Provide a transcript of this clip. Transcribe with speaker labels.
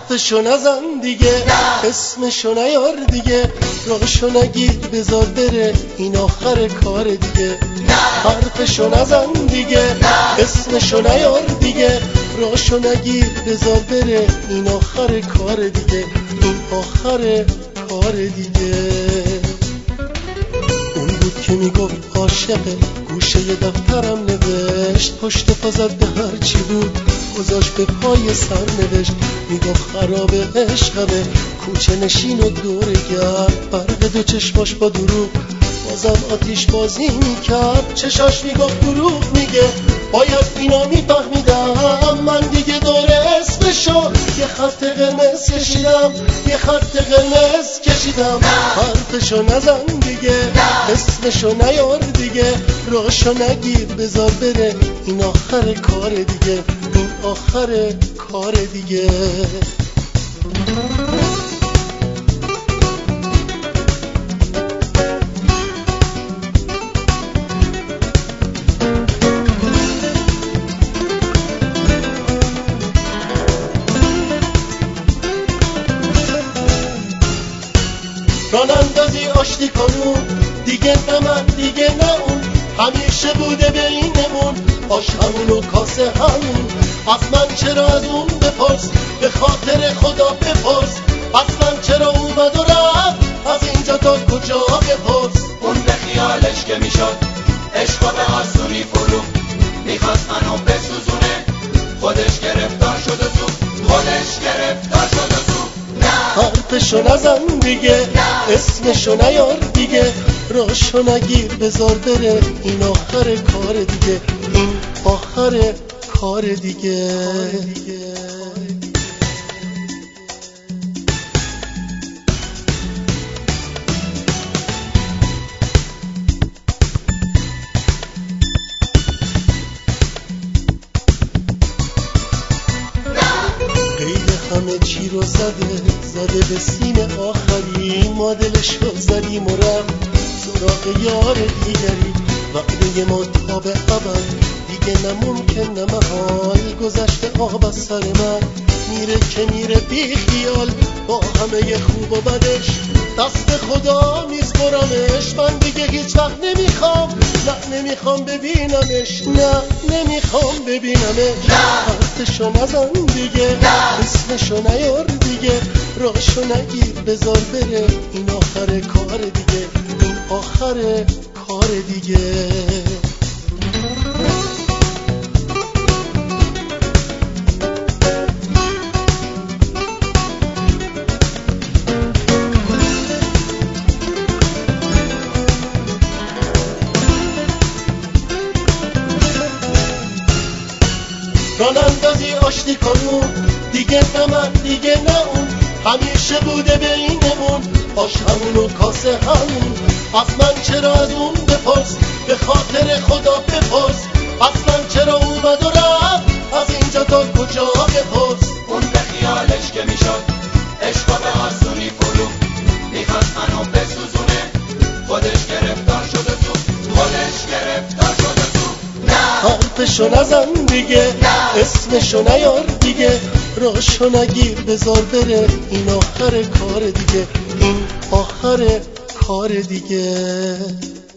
Speaker 1: حرفشو نزن دیگه، اسمشو نیار دیگه، راهشو نگیر بذار بره، این آخر کار دیگه. حرفشو نزن دیگه، اسمشو نیار دیگه، راهشو نگیر بذار بره، این آخر کار دیگه، این آخر کار دیگه. اون بود که میگفت عاشقه، گوشه دفترم نوشت، پشت پا زد به هر چی بود گذاشت به پای سر نوشت. میگفت خراب عشقمه، کوچه نشین و دور گرد، برق دو چشماش با دروغ بازم آتیش بازی میکرد. چشاش میگفت دروغ میگه، باید اینا میفهمیدم، من دیگه دور اسمشو یه خط قرمز کشیدم، یه خط قرمز کشیدم. حرفشو نزن دیگه، اسمشو نیار دیگه، راهشو نگیر بذار بره، این آخر کار دیگه، این آخر کار دیگه. رانندازی آشتی کنون دیگه نه من دیگه نه اون، همیشه بوده بینمون آش همون و کاسه همون. از من چرا از اون بپرس، به خاطر خدا بپرس، اصلا چرا اومد و رفت، از اینجا تا کجا بپرس.
Speaker 2: اون به خیالش که میشد عشق به آسونی فرو، میخواست منو بسوزونه، خودش گرفتار شد و خودش گرفتار شد و
Speaker 1: حرفشو نزن دیگه، اسمشو نیار دیگه، راهشو نگیر بذار بره، این آخر کار دیگه، این آخر کار دیگه. همه چی رو زده به سینه آخری، ما دلشو زدیم و رفت سراغ یار دیگری. وعده ما تا به ابد دیگه نه ممکن نه محال، گذشته آب از سر من میره که میره بی خیال، با همه خوب و بدش دست خدا میسپرمش. من دیگه هیچ وقت نمیخوام، نه نمیخوام ببینمش، نه نمیخوام ببینمش. حرفشو نزن دیگه، اسمشو نیار دیگه، راهشو نگیر بذار بره، این آخر کار دیگه، این آخر کار دیگه. رانندازی آشتی کنون دیگه نه من دیگه نه اون، همیشه بوده بینمون آش همون و کاسه همون. از من چرا از اون بپرس، به خاطر خدا بپرس، اصلا چرا اومد و رفت، از اینجا تا کجا بپرس.
Speaker 2: اون به خیالش که میشد عشق به آسونی فرو، میخواست منو بسوزونه، خودش گرفتار شد و خودش گرفتار شد و
Speaker 1: حرفشو نزن دیگه، اسمشو نیار دیگه، راهشو نگیر بذار بره، این آخر کار دیگه، این آخر کار دیگه.